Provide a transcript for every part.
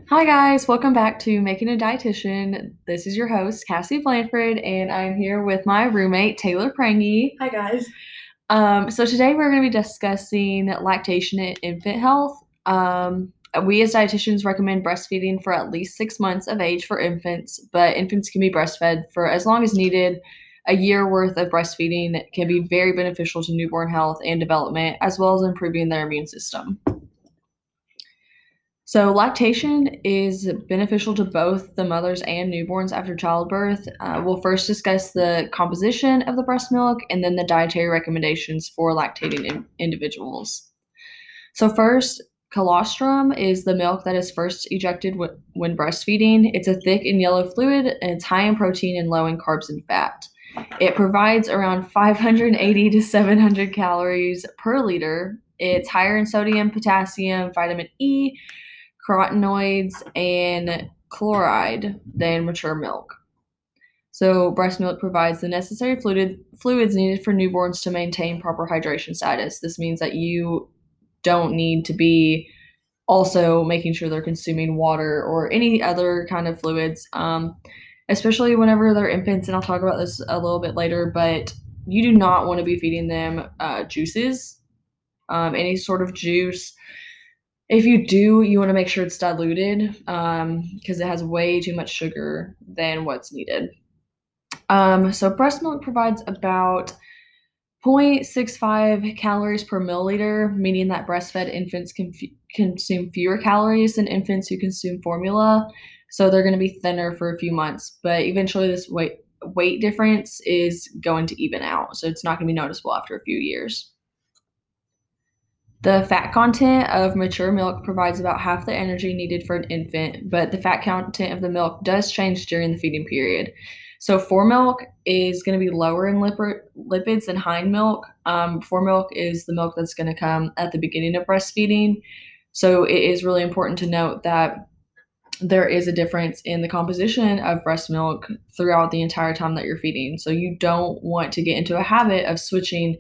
Hi guys, welcome back to Making a Dietitian. This is your host, Cassie Blanford, and I'm here with my roommate, Taylor Prangy. Hi guys. So today we're going to be discussing lactation and infant health. We as dietitians recommend breastfeeding for at least 6 months of age for infants, but infants can be breastfed for as long as needed. A year worth of breastfeeding can be very beneficial to newborn health and development, as well as improving their immune system. So, lactation is beneficial to both the mothers and newborns after childbirth. We'll first discuss the composition of the breast milk and then the dietary recommendations for lactating individuals. So, first, colostrum is the milk that is first ejected when breastfeeding. It's a thick and yellow fluid, and it's high in protein and low in carbs and fat. It provides around 580 to 700 calories per liter. It's higher in sodium, potassium, vitamin E, carotenoids, and chloride than mature milk. So, breast milk provides the necessary fluids needed for newborns to maintain proper hydration status. This means that you don't need to be also making sure they're consuming water or any other kind of fluids, especially whenever they're infants. And I'll talk about this a little bit later, but you do not want to be feeding them juices, any sort of juice. If you do, you want to make sure it's diluted because it has way too much sugar than what's needed. So breast milk provides about 0.65 calories per milliliter, meaning that breastfed infants can consume fewer calories than infants who consume formula. So they're going to be thinner for a few months, but eventually this weight difference is going to even out. So it's not going to be noticeable after a few years. The fat content of mature milk provides about half the energy needed for an infant, but the fat content of the milk does change during the feeding period. So foremilk is going to be lower in lipids than hind milk. Foremilk is the milk that's going to come at the beginning of breastfeeding. So it is really important to note that there is a difference in the composition of breast milk throughout the entire time that you're feeding. So you don't want to get into a habit of switching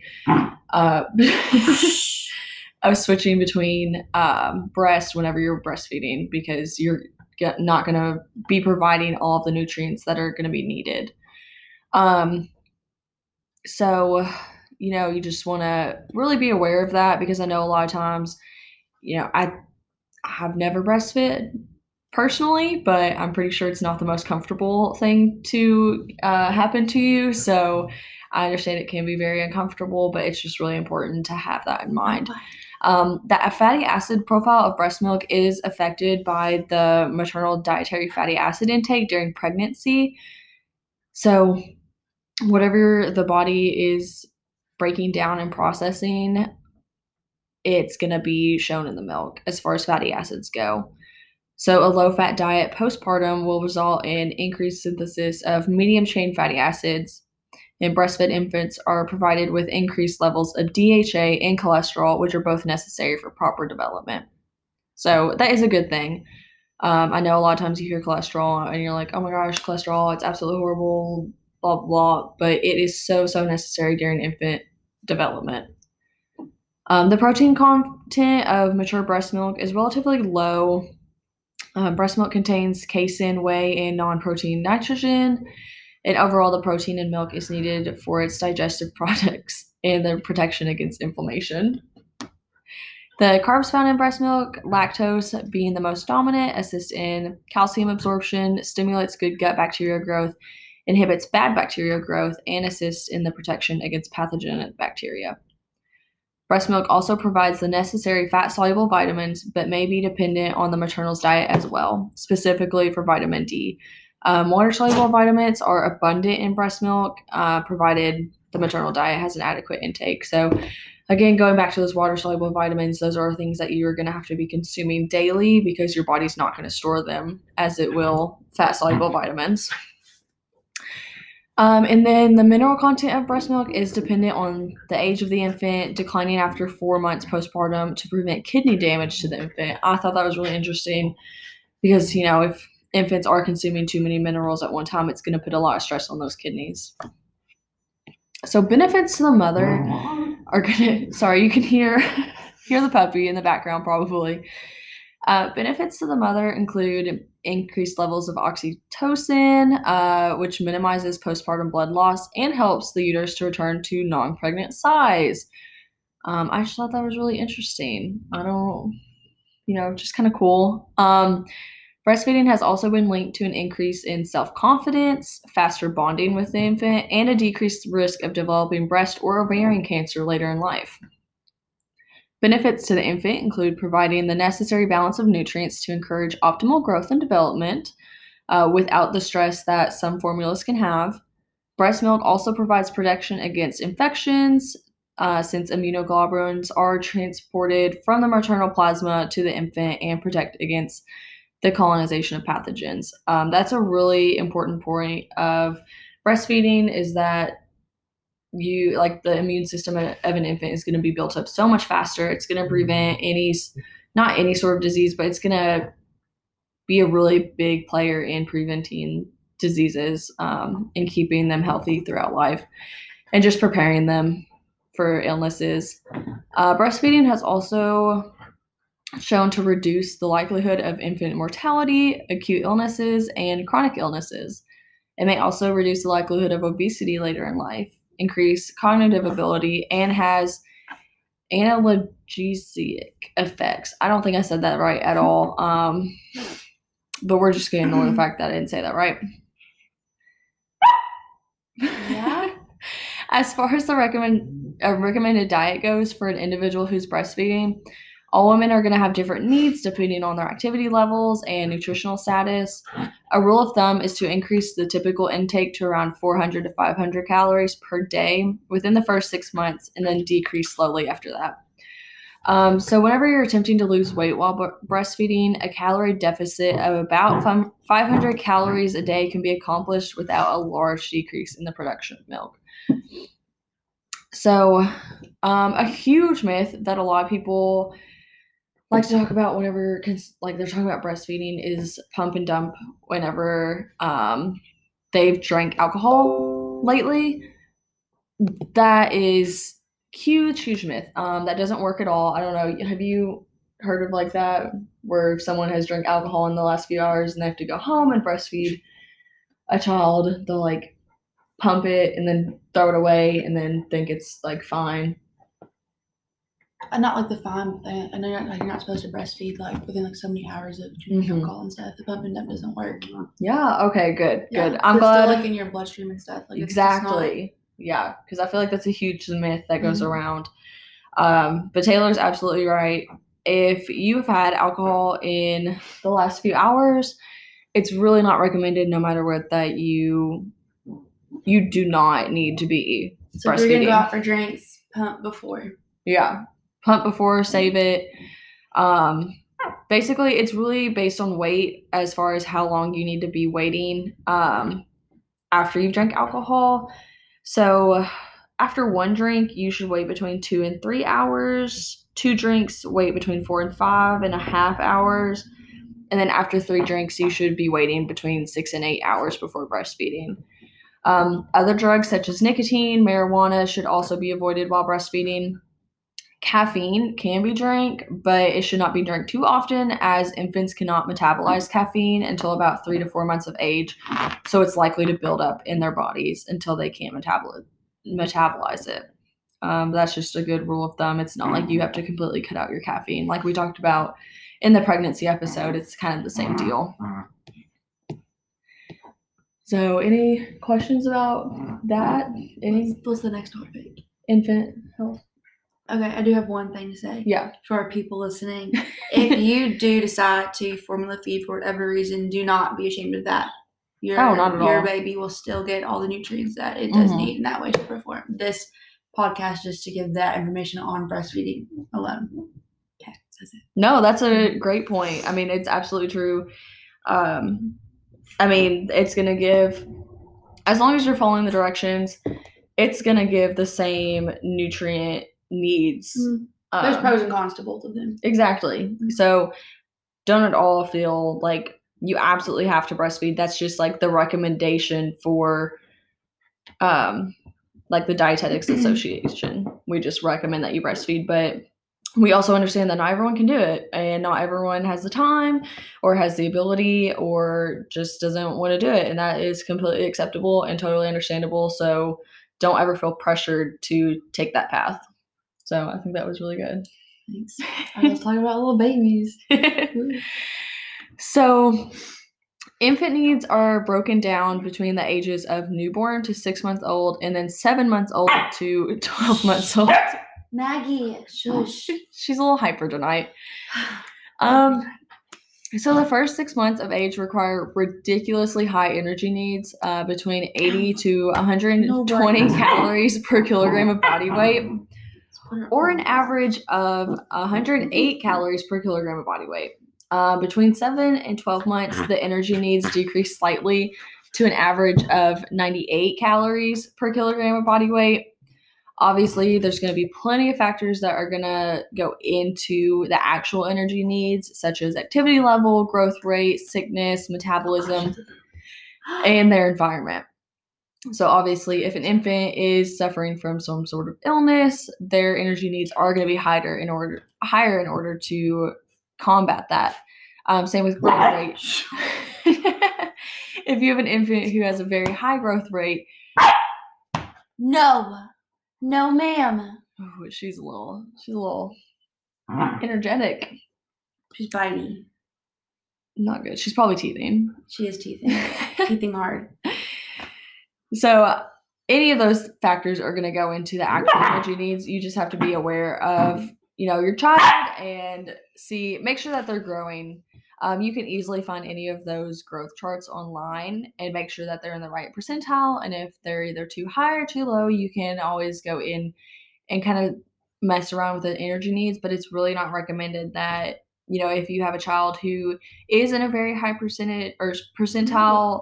between breast whenever you're breastfeeding, because you're not going to be providing all of the nutrients that are going to be needed. So, you just want to really be aware of that, because I know a lot of times, I have never breastfed personally, but I'm pretty sure it's not the most comfortable thing to happen to you. So I understand it can be very uncomfortable, but it's just really important to have that in mind. The fatty acid profile of breast milk is affected by the maternal dietary fatty acid intake during pregnancy. So whatever the body is breaking down and processing, it's going to be shown in the milk as far as fatty acids go. So a low-fat diet postpartum will result in increased synthesis of medium-chain fatty acids, and breastfed infants are provided with increased levels of DHA and cholesterol, which are both necessary for proper development. So that is a good thing. I know a lot of times you hear cholesterol and you're like, oh my gosh, cholesterol, it's absolutely horrible, blah, blah, blah. But it is so, so necessary during infant development. The protein content of mature breast milk is relatively low. Breast milk contains casein, whey, and non-protein nitrogen. And overall, the protein in milk is needed for its digestive products and the protection against inflammation. The carbs found in breast milk, lactose being the most dominant, assist in calcium absorption, stimulates good gut bacteria growth, inhibits bad bacteria growth, and assists in the protection against pathogenic bacteria. Breast milk also provides the necessary fat-soluble vitamins, but may be dependent on the maternal's diet as well, specifically for vitamin D. Water-soluble vitamins are abundant in breast milk, provided the maternal diet has an adequate intake. So, again, going back to those water-soluble vitamins, those are things that you're going to have to be consuming daily, because your body's not going to store them as it will fat-soluble vitamins. And then the mineral content of breast milk is dependent on the age of the infant, declining after 4 months postpartum to prevent kidney damage to the infant. I thought that was really interesting because, if infants are consuming too many minerals at one time, it's going to put a lot of stress on those kidneys. So benefits to the mother are going to, sorry, you can hear the puppy in the background probably. Benefits to the mother include increased levels of oxytocin, which minimizes postpartum blood loss and helps the uterus to return to non-pregnant size. I just thought that was really interesting. Just kind of cool. Breastfeeding has also been linked to an increase in self-confidence, faster bonding with the infant, and a decreased risk of developing breast or ovarian cancer later in life. Benefits to the infant include providing the necessary balance of nutrients to encourage optimal growth and development without the stress that some formulas can have. Breast milk also provides protection against infections since immunoglobulins are transported from the maternal plasma to the infant and protect against the colonization of pathogens. That's a really important point of breastfeeding, is that the immune system of an infant is going to be built up so much faster. It's going to prevent not any sort of disease, but it's going to be a really big player in preventing diseases and keeping them healthy throughout life and just preparing them for illnesses. Breastfeeding has also shown to reduce the likelihood of infant mortality, acute illnesses, and chronic illnesses. It may also reduce the likelihood of obesity later in life, increase cognitive ability, and has analgesic effects. I don't think I said that right at all, but we're just going to ignore the fact that I didn't say that right. Yeah. As far as the recommended diet goes for an individual who's breastfeeding, all women are going to have different needs depending on their activity levels and nutritional status. A rule of thumb is to increase the typical intake to around 400 to 500 calories per day within the first 6 months, and then decrease slowly after that. So whenever you're attempting to lose weight while breastfeeding, a calorie deficit of about 500 calories a day can be accomplished without a large decrease in the production of milk. So a huge myth that a lot of people like to talk about whenever they're talking about breastfeeding is pump and dump whenever they've drank alcohol lately. That is huge myth. That doesn't work at all. I don't know. Have you heard of that, where if someone has drank alcohol in the last few hours and they have to go home and breastfeed a child, they'll pump it and then throw it away and then think it's fine? Not the fine thing. I know you're not supposed to breastfeed within so many hours of drinking alcohol and stuff. The pump and dump doesn't work. Yeah. Okay. Good. Yeah, good. I'm glad. It's still in your bloodstream and stuff. Exactly. Yeah, because I feel like that's a huge myth that goes around. But Taylor's absolutely right. If you've had alcohol in the last few hours, it's really not recommended, no matter what, that you do not need to be so breastfeeding. So if you're going to go out for drinks, pump before. Yeah. Pump before, save it. Basically, it's really based on weight as far as how long you need to be waiting after you've drank alcohol. So after one drink, you should wait between 2 and 3 hours. 2 drinks, wait between 4 and 5.5 hours. And then after 3 drinks, you should be waiting between 6 and 8 hours before breastfeeding. Other drugs such as nicotine, marijuana should also be avoided while breastfeeding. Caffeine can be drank, but it should not be drank too often, as infants cannot metabolize caffeine until about 3 to 4 months of age. So it's likely to build up in their bodies until they can't metabolize it. That's just a good rule of thumb. It's not like you have to completely cut out your caffeine. Like we talked about in the pregnancy episode, it's kind of the same deal. So any questions about that? What's the next topic? Infant health. Okay, I do have one thing to say. Yeah. For our people listening. If you do decide to formula feed for whatever reason, do not be ashamed of that. Not at all. Your baby will still get all the nutrients that it does need in that way to perform. This podcast just to give that information on breastfeeding alone. Okay, that's it. No, that's a great point. I mean, it's absolutely true. It's going to give, as long as you're following the directions, it's going to give the same nutrient needs. There's pros and cons to both of them. Exactly. So don't at all feel like you absolutely have to breastfeed. That's just the recommendation for the Dietetics Association. We just recommend that you breastfeed, but we also understand that not everyone can do it, and not everyone has the time or has the ability or just doesn't want to do it. And that is completely acceptable and totally understandable. So don't ever feel pressured to take that path. So I think that was really good. Thanks. I was talking about little babies. So infant needs are broken down between the ages of newborn to 6 months old and then 7 months old to 12 months old. Maggie, shush. She's a little hyper tonight. So the first 6 months of age require ridiculously high energy needs, between 80 to 120 calories per kilogram of body weight, or an average of 108 calories per kilogram of body weight. Between 7 and 12 months, the energy needs decrease slightly to an average of 98 calories per kilogram of body weight. Obviously, there's going to be plenty of factors that are going to go into the actual energy needs, such as activity level, growth rate, sickness, metabolism, and their environment. So obviously, if an infant is suffering from some sort of illness, their energy needs are going to be higher in order to combat that. Same with growth rate. If you have an infant who has a very high growth rate, no, ma'am. Oh, she's a little energetic. She's bitey. Not good. She's probably teething. She is teething. Teething hard. So any of those factors are going to go into the actual energy needs. You just have to be aware of, your child and make sure that they're growing. You can easily find any of those growth charts online and make sure that they're in the right percentile. And if they're either too high or too low, you can always go in and kind of mess around with the energy needs. But it's really not recommended that, if you have a child who is in a very high percentile,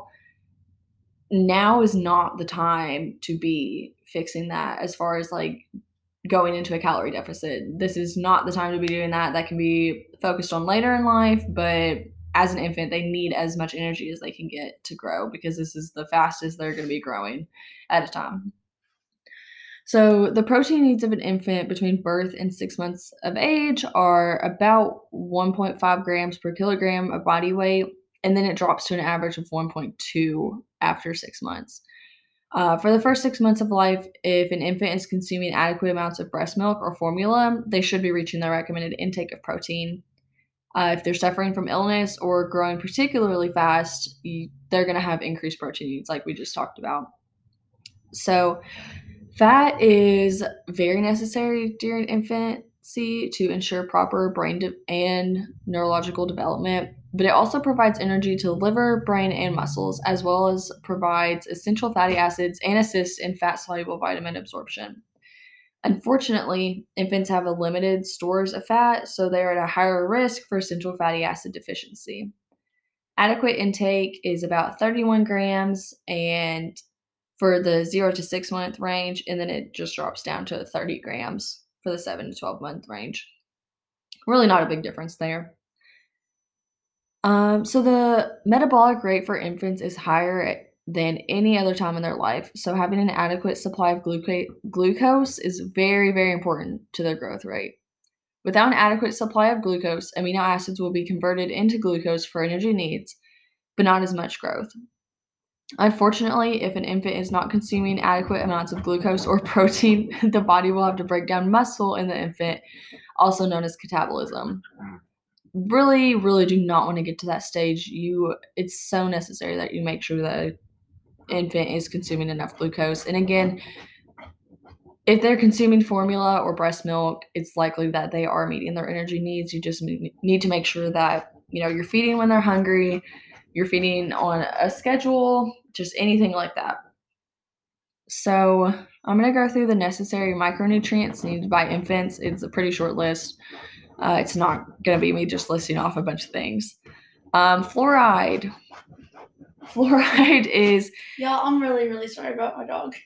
now is not the time to be fixing that as far as like going into a calorie deficit. This is not the time to be doing that. That can be focused on later in life, but as an infant, they need as much energy as they can get to grow because this is the fastest they're going to be growing at a time. So the protein needs of an infant between birth and 6 months of age are about 1.5 grams per kilogram of body weight, and then it drops to an average of 1.2 after 6 months. For the first 6 months of life, if an infant is consuming adequate amounts of breast milk or formula, they should be reaching their recommended intake of protein. If they're suffering from illness or growing particularly fast, they're going to have increased protein needs like we just talked about. So fat is very necessary during infancy to ensure proper brain and neurological development, but it also provides energy to the liver, brain, and muscles, as well as provides essential fatty acids and assists in fat-soluble vitamin absorption. Unfortunately, infants have a limited stores of fat, so they're at a higher risk for essential fatty acid deficiency. Adequate intake is about 31 grams and for the 0 to 6 month range, and then it just drops down to 30 grams for the 7 to 12 month range. Really not a big difference there. So the metabolic rate for infants is higher than any other time in their life. So having an adequate supply of glucose is very, very important to their growth rate. Without an adequate supply of glucose, amino acids will be converted into glucose for energy needs, but not as much growth. Unfortunately, if an infant is not consuming adequate amounts of glucose or protein, the body will have to break down muscle in the infant, also known as catabolism. Really, really do not want to get to that stage. It's so necessary that you make sure that an infant is consuming enough glucose. And again, if they're consuming formula or breast milk, it's likely that they are meeting their energy needs. You just need to make sure that, you're feeding when they're hungry, you're feeding on a schedule, just anything like that. So I'm going to go through the necessary micronutrients needed by infants. It's a pretty short list. It's not going to be me just listing off a bunch of things. Fluoride. Fluoride is... Y'all, I'm really, really sorry about my dog.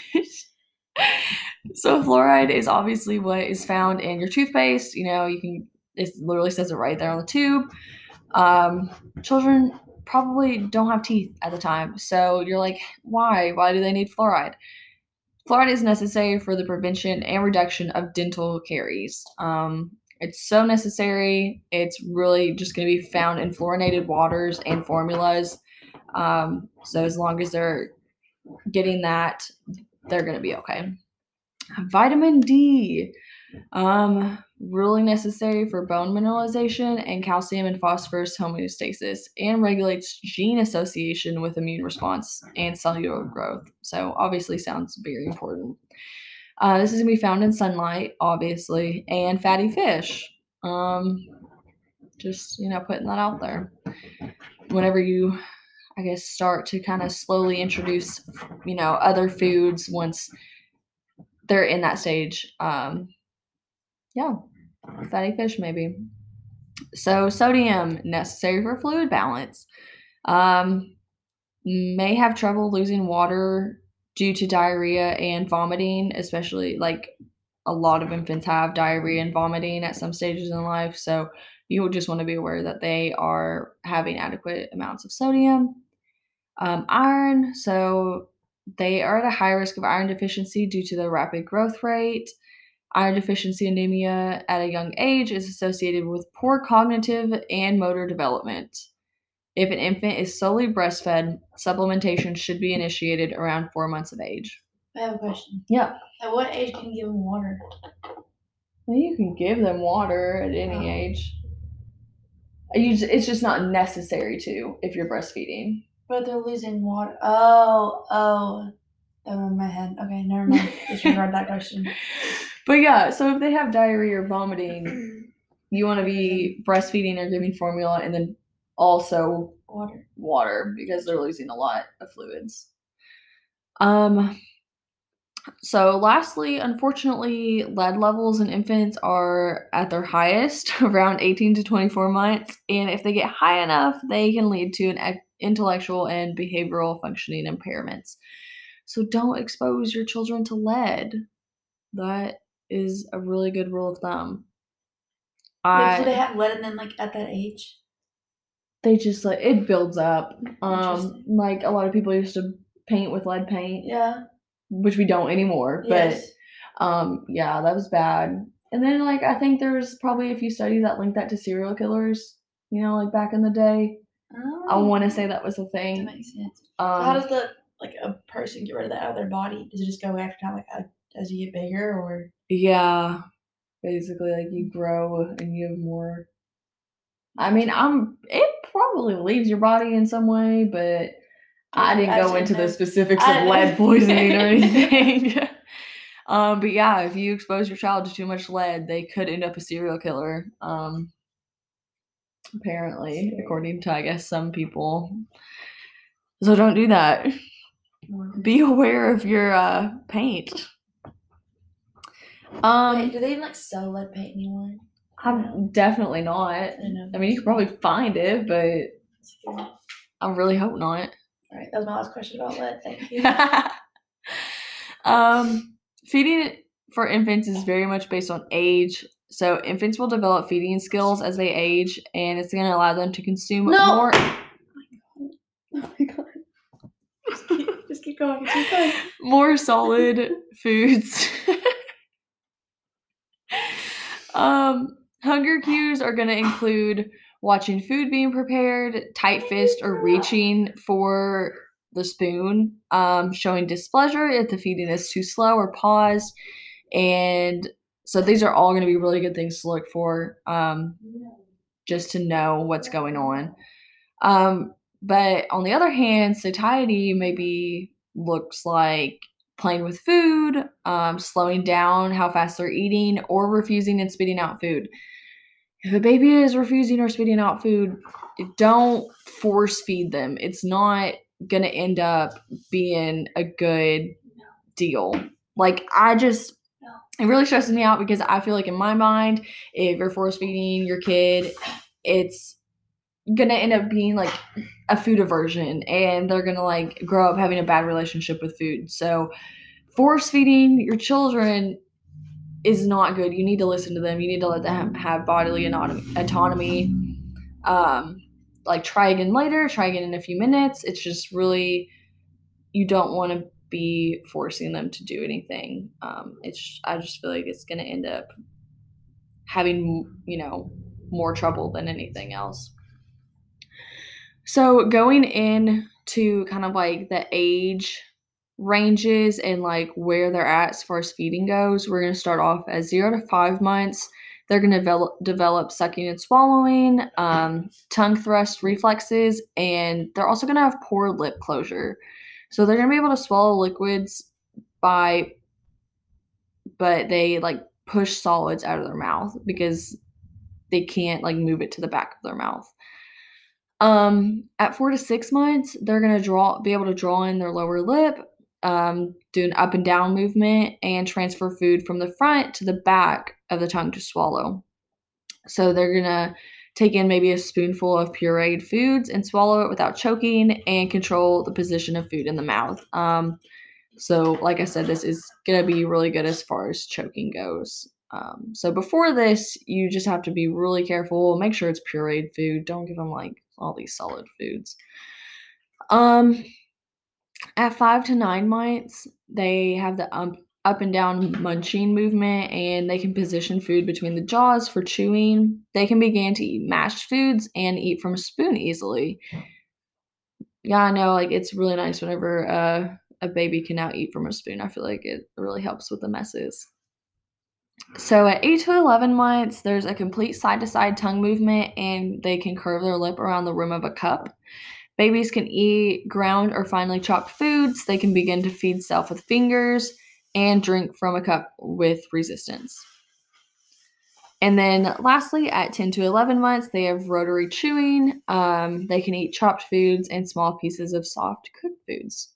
So fluoride is obviously what is found in your toothpaste. It literally says it right there on the tube. Children probably don't have teeth at the time. So you're like, why? Why do they need fluoride? Fluoride is necessary for the prevention and reduction of dental caries. It's so necessary. It's really just going to be found in fluorinated waters and formulas. So as long as they're getting that, they're going to be okay. Vitamin D, really necessary for bone mineralization and calcium and phosphorus homeostasis, and regulates gene association with immune response and cellular growth. So obviously sounds very important. This is going to be found in sunlight, obviously, and fatty fish. Just, putting that out there. Whenever you, I guess, start to kind of slowly introduce, other foods once they're in that stage. Fatty fish maybe. So sodium, necessary for fluid balance. May have trouble losing water due to diarrhea and vomiting, especially like a lot of infants have diarrhea and vomiting at some stages in life. So you just want to be aware that they are having adequate amounts of sodium. Iron, so they are at a high risk of iron deficiency due to the rapid growth rate. Iron deficiency anemia at a young age is associated with poor cognitive and motor development. If an infant is solely breastfed, supplementation should be initiated around 4 months of age. I have a question. Yeah. At what age can you give them water? Well, you can give them water at any age. It's just not necessary to if you're breastfeeding. But they're losing water. Oh. That went in my head. Okay, never mind. Disregard that question. But yeah, so if they have diarrhea or vomiting, you want to be breastfeeding or giving formula and then also water because they're losing a lot of fluids. So lastly, unfortunately, lead levels in infants are at their highest around 18 to 24 months. And if they get high enough, they can lead to an intellectual and behavioral functioning impairments. So don't expose your children to lead. That is a really good rule of thumb. Do they have lead in them at that age? They just it builds up. Like a lot of people used to paint with lead paint. Yeah. Which we don't anymore. Yes. But yeah, that was bad. And then I think there's probably a few studies that link that to serial killers, back in the day. Oh. I want to say that was a thing. That makes sense. So how does a person get rid of that out of their body? Does it just go away after time as you get bigger or? Yeah. Basically you grow and you have more. I mean, it probably leaves your body in some way, but I didn't go into the specifics of lead poisoning or anything. But yeah, if you expose your child to too much lead, they could end up a serial killer. Apparently, according to, I guess, some people. So don't do that. Be aware of your paint. Wait, do they even sell lead paint anymore? I'm definitely not. I mean, you could probably find it, but I really hope not. All right, that was my last question about lead. Thank you. Feeding for infants is very much based on age. So infants will develop feeding skills as they age, and it's going to allow them to consume more. Oh my god! Just keep going. Keep going. More solid foods. Hunger cues are going to include watching food being prepared, tight fist or reaching for the spoon, showing displeasure if the feeding is too slow or paused. And so these are all going to be really good things to look for, just to know what's going on. But on the other hand, satiety maybe looks like playing with food, slowing down how fast they're eating, or refusing and spitting out food. If a baby is refusing or spitting out food, don't force feed them. It's not going to end up being a good deal. It really stresses me out because I feel like in my mind, if you're force feeding your kid, it's going to end up being a food aversion, and they're going to grow up having a bad relationship with food. So force feeding your children is not good. You need to listen to them. You need to let them have bodily autonomy. Try again later, try again in a few minutes. It's just really, you don't want to be forcing them to do anything. I just feel like it's going to end up having, more trouble than anything else. So going in to kind of like the age ranges and like where they're at as far as feeding goes, we're going to start off at 0 to 5 months. They're going to develop sucking and swallowing, tongue thrust reflexes, and they're also going to have poor lip closure. So they're going to be able to swallow liquids but they like push solids out of their mouth because they can't like move it to the back of their mouth. At 4 to 6 months, they're gonna be able to draw in their lower lip, do an up and down movement, and transfer food from the front to the back of the tongue to swallow. So they're gonna take in maybe a spoonful of pureed foods and swallow it without choking and control the position of food in the mouth. So like I said, this is gonna be really good as far as choking goes. So before this, you just have to be really careful. Make sure it's pureed food. Don't give them like all these solid foods. At 5 to 9 months, they have the up and down munching movement, and they can position food between the jaws for chewing. They can begin to eat mashed foods and eat from a spoon easily. Yeah, I know, like it's really nice whenever a baby can now eat from a spoon. I feel like it really helps with the messes. So at 8 to 11 months, there's a complete side-to-side tongue movement, and they can curve their lip around the rim of a cup. Babies can eat ground or finely chopped foods. They can begin to feed self with fingers and drink from a cup with resistance. And then lastly, at 10 to 11 months, they have rotary chewing. They can eat chopped foods and small pieces of soft cooked foods.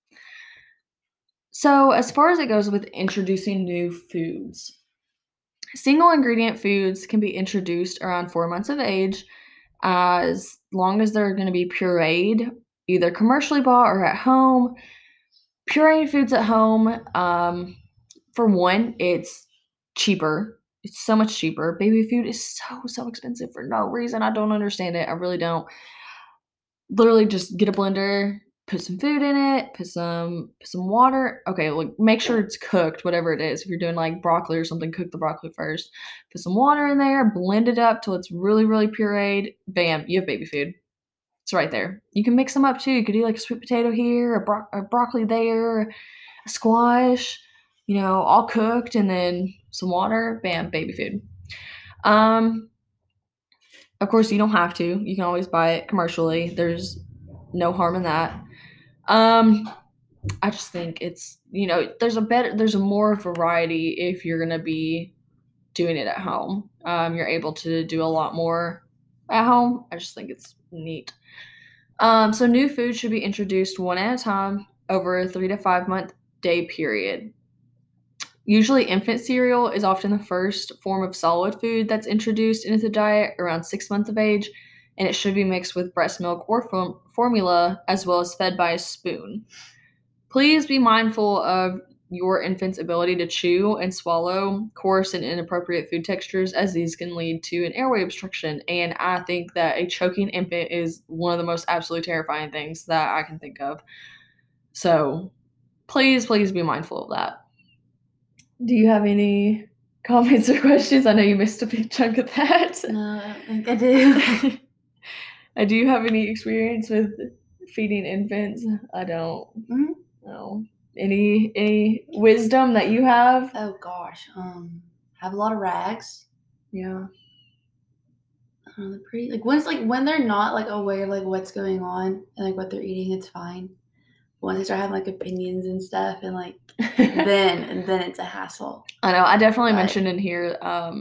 So as far as it goes with introducing new foods, single ingredient foods can be introduced around 4 months of age as long as they're going to be pureed, either commercially bought or at home. Pureed foods at home, for one, it's cheaper. It's so much cheaper. Baby food is so expensive for no reason. I don't understand it. I really don't. Literally just get a blender, put some food in it, put some water. Okay, like make sure it's cooked, whatever it is. If you're doing like broccoli or something, cook the broccoli first. Put some water in there, blend it up till it's really, really pureed. Bam, you have baby food. It's right there. You can mix them up too. You could do like a sweet potato here, a broccoli there, a squash, all cooked, and then some water. Bam, baby food. Of course, you don't have to. You can always buy it commercially. There's no harm in that. I just think it's, there's a more variety if you're gonna be doing it at home. You're able to do a lot more at home. I just think it's neat. So new food should be introduced one at a time over a 3 to 5 month day period. Usually infant cereal is often the first form of solid food that's introduced into the diet around 6 months of age, and it should be mixed with breast milk or formula as well as fed by a spoon. Please be mindful of your infant's ability to chew and swallow coarse and inappropriate food textures, as these can lead to an airway obstruction. And I think that a choking infant is one of the most absolutely terrifying things that I can think of. So please be mindful of that. Do you have any comments or questions? I know you missed a big chunk of that. No, I don't think I do. Do you have any experience with feeding infants? I don't. Mm-hmm. No. Any wisdom that you have? Oh gosh, have a lot of rags. Yeah. They're pretty when they're not like aware of like what's going on and like what they're eating, it's fine. Once they start having like opinions and stuff, and like then it's a hassle. I know. I definitely mentioned in here,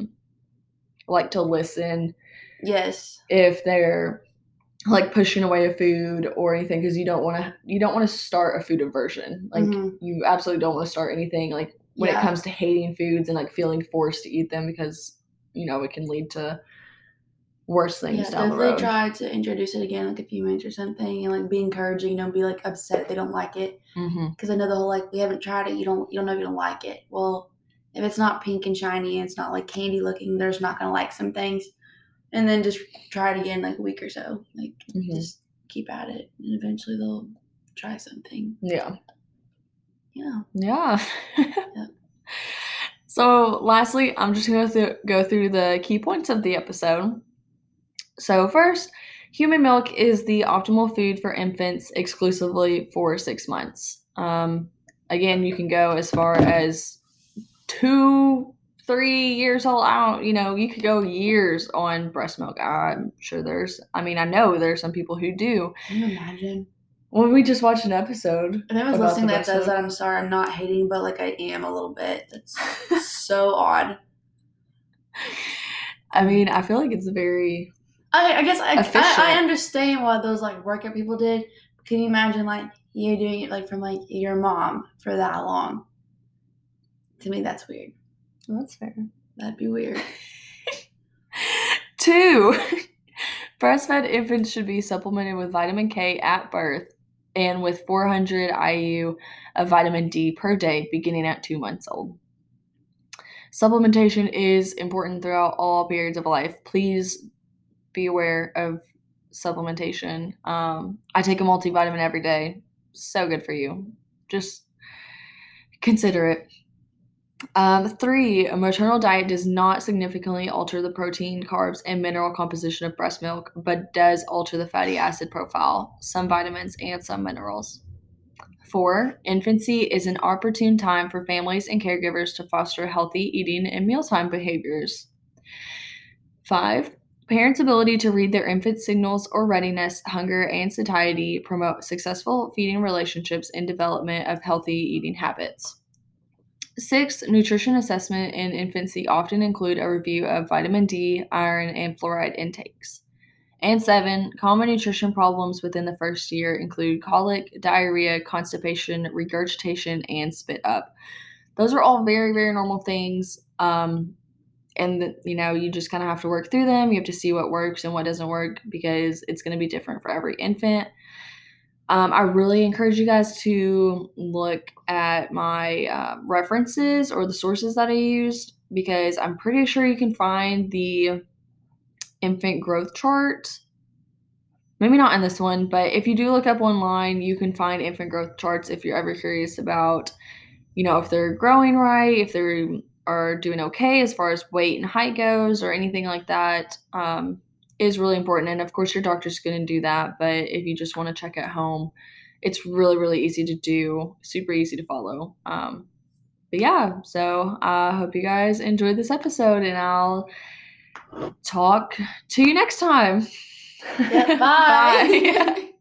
like to listen. Yes. If they're like pushing away a food or anything, because you don't want to start a food aversion. Like you absolutely don't want to start anything like when it comes to hating foods and like feeling forced to eat them, because it can lead to worse things down the road. Definitely try to introduce it again like a few minutes or something, and like be encouraging. Don't be like upset if they don't like it, because I know the whole like we haven't tried it. You don't know if you don't like it. Well, if it's not pink and shiny and it's not like candy looking, they're just not gonna like some things. And then just try it again like a week or so. Like just keep at it, and eventually they'll try something. Yeah. Yeah. Yeah. Yep. So, lastly, I'm just going to go through the key points of the episode. So, first, human milk is the optimal food for infants exclusively for 6 months. Again, you can go as far as 2, 3 years old. You could go years on breast milk. I'm sure I know there's some people who do. Can you imagine? Well, we just watched an episode. If anyone's listening that does that, I'm sorry. I'm not hating, but like I am a little bit. That's so odd. I mean, I feel like it's very. I guess I understand why those like workout people did. Can you imagine like you doing it like from like your mom for that long? To me, that's weird. Well, that's fair. That'd be weird. 2, breastfed infants should be supplemented with vitamin K at birth and with 400 IU of vitamin D per day beginning at 2 months old. Supplementation is important throughout all periods of life. Please be aware of supplementation. I take a multivitamin every day. So good for you. Just consider it. 3, a maternal diet does not significantly alter the protein, carbs, and mineral composition of breast milk, but does alter the fatty acid profile, some vitamins, and some minerals. 4, infancy is an opportune time for families and caregivers to foster healthy eating and mealtime behaviors. 5, parents' ability to read their infant's signals or readiness, hunger, and satiety promote successful feeding relationships and development of healthy eating habits. 6, nutrition assessment in infancy often include a review of vitamin D, iron, and fluoride intakes. And 7, common nutrition problems within the first year include colic, diarrhea, constipation, regurgitation, and spit up. Those are all very, very normal things. You just kind of have to work through them. You have to see what works and what doesn't work because it's going to be different for every infant. I really encourage you guys to look at my references or the sources that I used because I'm pretty sure you can find the infant growth chart. Maybe not in this one, but if you do look up online, you can find infant growth charts if you're ever curious about, if they're growing right, if they are doing okay as far as weight and height goes or anything like that. Is really important. And of course, your doctor's going to do that. But if you just want to check at home, it's really, really easy to do, super easy to follow. But yeah, so I hope you guys enjoyed this episode and I'll talk to you next time. Yeah, bye. Bye.